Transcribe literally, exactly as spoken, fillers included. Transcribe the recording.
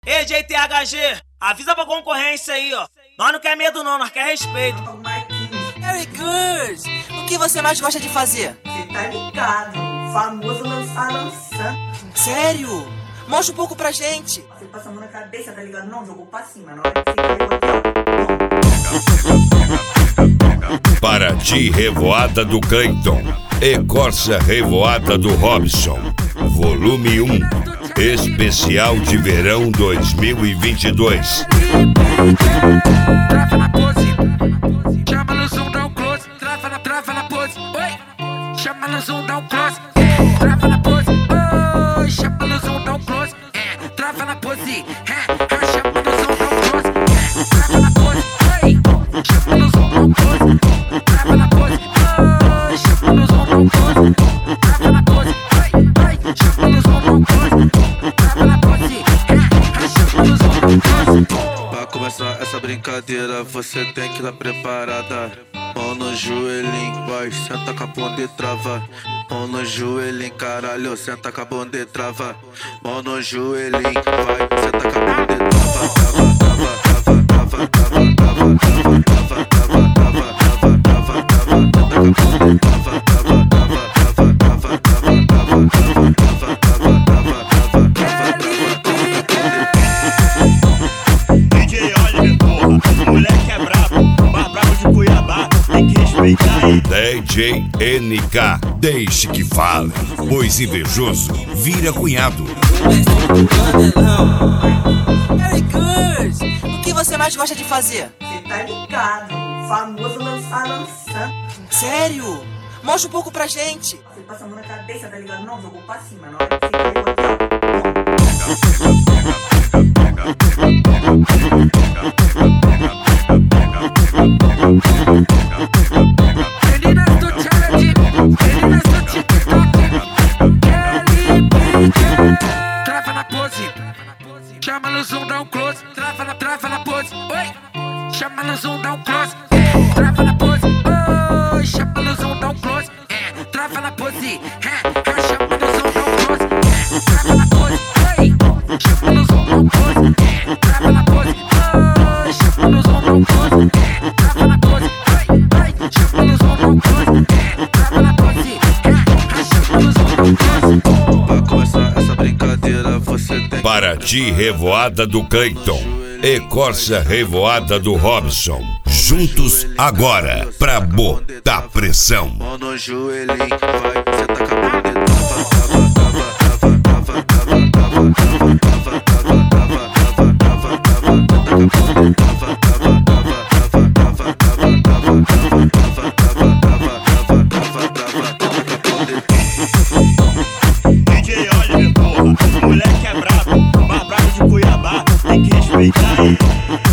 Ei, J T H G, avisa pra concorrência aí, ó. Nós não quer medo não, nós quer respeito. Very good! O que você mais gosta de fazer? Cê tá ligado, o famoso lançar lançando. Sério? Mostra um pouco pra gente. Você passa a mão na cabeça, tá ligado? Não, jogou pra cima, na hora que você caiu aqui, ó. Paraty Revoada do Cleiton e Corsa Revoada do Robson, volume um, especial de verão dois mil e vinte e dois. Trava na pose, chama no zoom, dá um close. Trava na, trava na pose, oi. Chama no zoom, dá um close. É, trava na pose, oi. Chama no zoom, dá um close. É, trava na pose, é, chama no zoom, dá um close. É, trava na pose, oi. Chama no zoom, dá um close. Trava na pose, oi. Chama no zoom, dá um close. Trava na pose, oi, oi. Chama no zoom, dá um close. Trava na pose, é, chama no zoom, dá um close. Pra começar essa brincadeira, você tem que estar preparada. Mão no joelhinho, vai, senta com a bunda e trava. Mão no joelhinho, caralho, senta com a bunda e trava. Mão no joelhinho, vai, senta com a bunda e trava. Trava, trava, trava, trava, trava, trava, trava, trava, trava, trava, trava, trava, trava, senta com a bunda e trava. Trava, trava, trava, trava, trava, trava, trava, trava, trava, trava, trava, trava, D J Oliver, porra, moleque é brabo, mais brabo de Cuiabá, tem que respeitar aí. D J N K, deixe que fale, pois invejoso vira cunhado. Very good! O que você mais gosta de fazer? Cê tá ligado, o famoso lançar lançando. Sério? Mostra um pouco pra gente. Você passa a mão na cabeça, tá ligado? Não, jogou pra cima, na hora que você caiu Meninas do challenge, meninas do TikTok, Kelly Brinca. Trava na pose, chama no zoom, dá um close. Trava na, trava na pose, oi. Chama no zoom, dá um close. É, trava na pose, oi. Chama no zoom, dá um close. É, trava na pose, é, chama no zoom, dá um close. É, trava na pose, oi. Chama no zoom, dá um close. É, trava na pose, oi. Chama no zoom, dá um close. É, trava na pose, oi, oi. Chama no zoom, dá um close. É, trava na pose, é, chama no zoom, dá um close. pra começar essa brincadeira, você tem que Paraty Revoada do Cleiton e Corsa Revoada do Robson, juntos agora pra botar pressão. mão no joelhinho, vai, senta com a bunda e trava, trava, trava, trava, trava, trava, trava, trava, trava, trava, trava, trava, trava, senta com a bunda e trava, trava, trava, trava, trava, trava, trava, trava, trava, trava, trava, trava, trava, senta com a bunda e D J Oliver, porra, moleque é brabo, mais brabo de Cuiabá, tem que respeitar aí.